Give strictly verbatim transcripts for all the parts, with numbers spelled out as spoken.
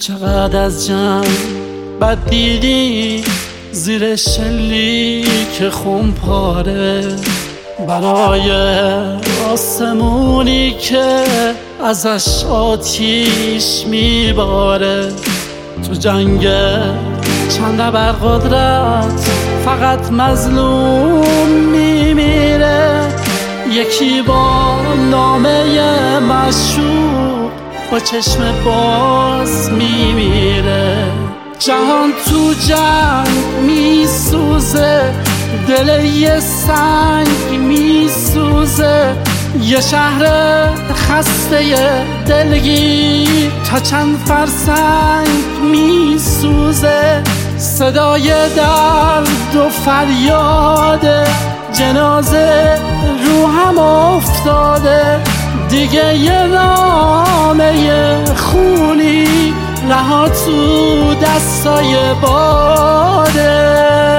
چقدر از جنگ بد دیدی زیر شلیک خون پاره، برای آسمونی که ازش آتیش میباره. تو جنگ چند ابرقدرت فقط مظلوم میمیره، یکی با نامه مشهور با چشم باز میمیره. جهان تو جنگ میسوزه، دل یه سنگ میسوزه، یه شهر خسته دلگیر تا چند فرسنگ میسوزه. صدای درد و فریاد جنازه رو هم افتاده، دیگه یه نامه خونی رها تو دستای باده.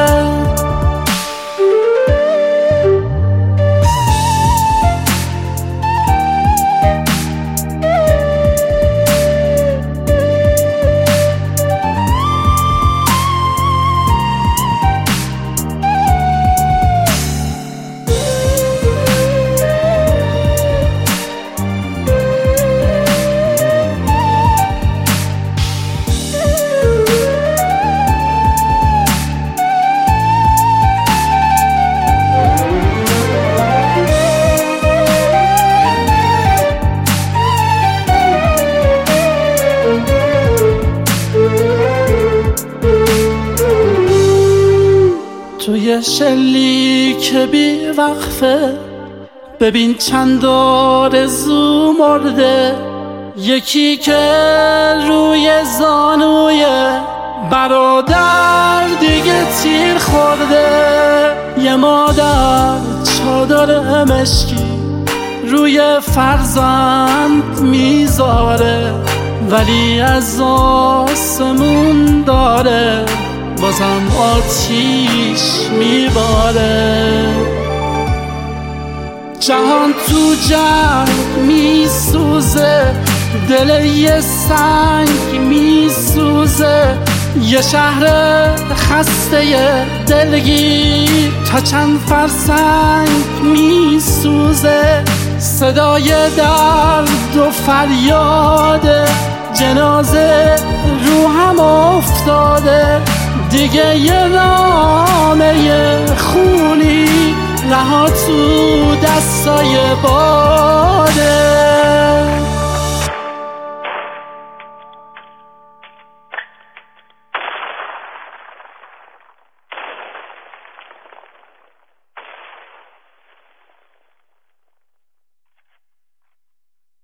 توی شلیک بی وقفه ببین چند آرزو مرده، یکی که روی زانوی برادر دیگه تیر خورده، یه مادر چادر مشکی روی فرزند میذاره، ولی از آسمون داره بازم آتیش میباره. جهان تو جنگ میسوزه، دل یه سنگ میسوزه، یه شهر خسته دلگیر تا چند فرسنگ میسوزه. صدای درد و فریاد جنازه رو هم افتاده، دیگه یه نامه خونی رها تو دستای باده.